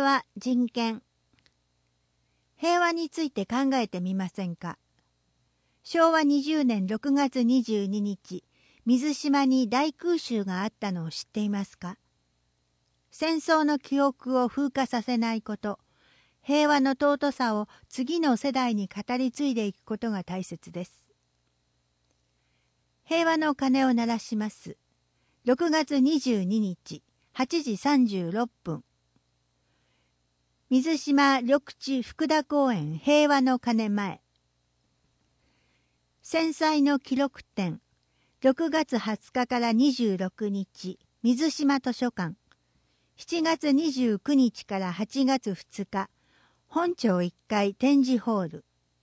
和人権。平和について考えてみませんか。昭和20年6月22日、水島に大空襲があったのを知っていますか。戦争の記憶を風化させないこと、平和の尊さを次の世代に語り継いでいくことが大切です。平和の鐘を鳴らします。6月22日、8時36分。水島緑地福田公園平和の鐘前。戦災の記録展、6月20日から26日、水島図書館。7月29日から8月2日、本町1階展示ホール。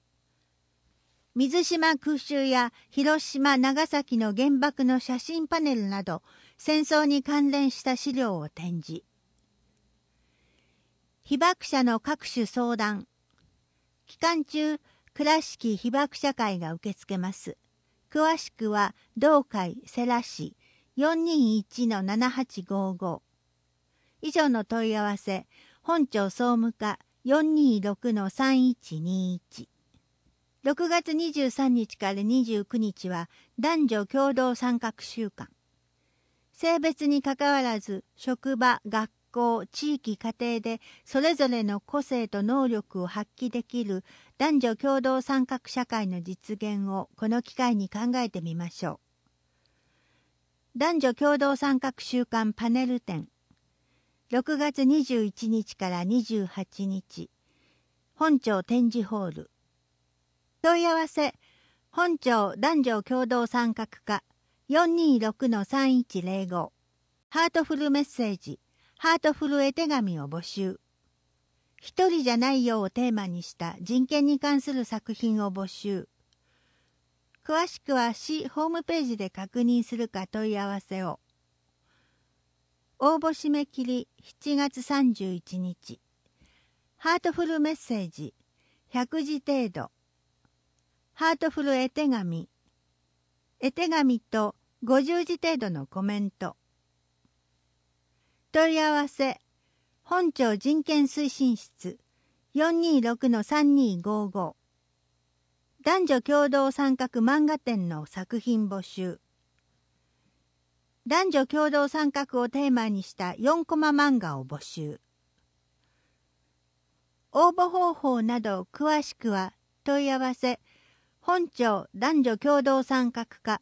水島空襲や広島、長崎の原爆の写真パネルなど、戦争に関連した資料を展示。被爆者の各種相談。期間中、倉敷被爆者会が受け付けます。詳しくは、同会世羅市 421-7855。以上の問い合わせ、本庁総務課 426-3121。6月23日から29日は、男女共同参画週間。性別にかかわらず、職場、学校、地域、家庭でそれぞれの個性と能力を発揮できる男女共同参画社会の実現をこの機会に考えてみましょう。男女共同参画週間パネル展。6月21日から28日。本町展示ホール。問い合わせ、本町男女共同参画課 426-3105。ハートフルメッセージ。ハートフル絵手紙を募集。一人じゃないよをテーマにした人権に関する作品を募集。詳しくは市ホームページで確認するか問い合わせを。応募締め切り7月31日。ハートフルメッセージ100字程度。ハートフル絵手紙。絵手紙と50字程度のコメント。問い合わせ、本庁人権推進室 426-3255。男女共同参画漫画展の作品募集。男女共同参画をテーマにした4コマ漫画を募集。応募方法など詳しくは問い合わせ、本庁男女共同参画課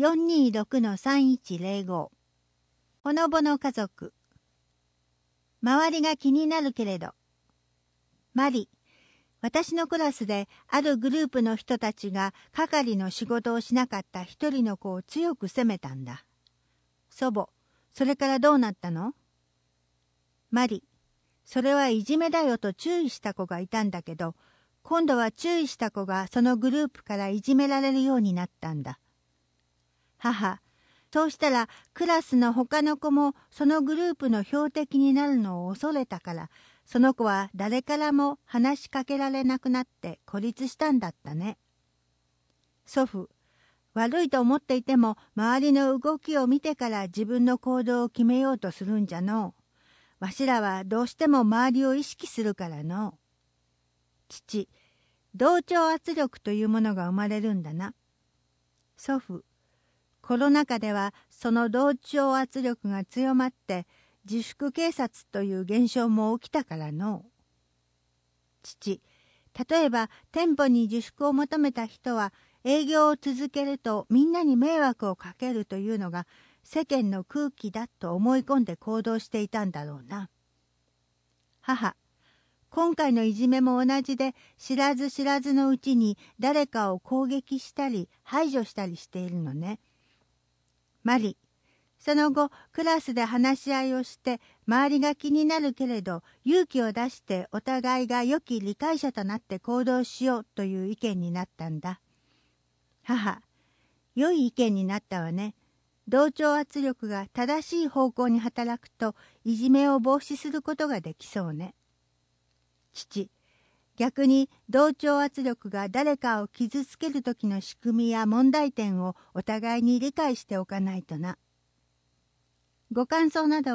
426-3105。ほのぼの家族。周りが気になるけれど。マリ、私のクラスであるグループの人たちが係の仕事をしなかった一人の子を強く責めたんだ。祖母、それからどうなったの？マリ、それはいじめだよと注意した子がいたんだけど、今度は注意した子がそのグループからいじめられるようになったんだ。母、そうしたらクラスの他の子もそのグループの標的になるのを恐れたから、その子は誰からも話しかけられなくなって孤立したんだったね。祖父、悪いと思っていても周りの動きを見てから自分の行動を決めようとするんじゃのう。わしらはどうしても周りを意識するからのう。父、同調圧力というものが生まれるんだな。祖父、コロナ禍ではその同調圧力が強まって自粛警察という現象も起きたからの。父、例えば店舗に自粛を求めた人は営業を続けるとみんなに迷惑をかけるというのが世間の空気だと思い込んで行動していたんだろうな。母、今回のいじめも同じで知らず知らずのうちに誰かを攻撃したり排除したりしているのね。マリ、その後クラスで話し合いをして周りが気になるけれど勇気を出してお互いが良き理解者となって行動しようという意見になったんだ。母、良い意見になったわね。同調圧力が正しい方向に働くといじめを防止することができそうね。父、逆に同調圧力が誰かを傷つける時の仕組みや問題点をお互いに理解しておかないとな。ご感想などは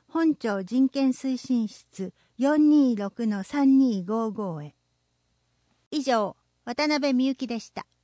本庁人権推進室 426-3255 へ。以上、渡辺美幸でした。